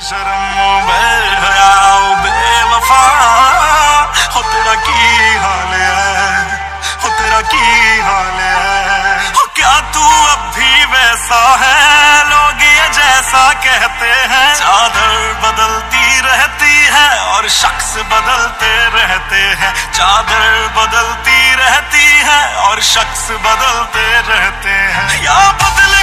शर्म बेहया बेवफा हो तेरा की हाल है, हो तेरा की हाल है। हो क्या तू अब भी वैसा है, लोग ये जैसा कहते हैं। चादर बदलती रहती है और शख्स बदलते रहते हैं। चादर बदलती रहती है और शख्स बदलते रहते हैं। या बदल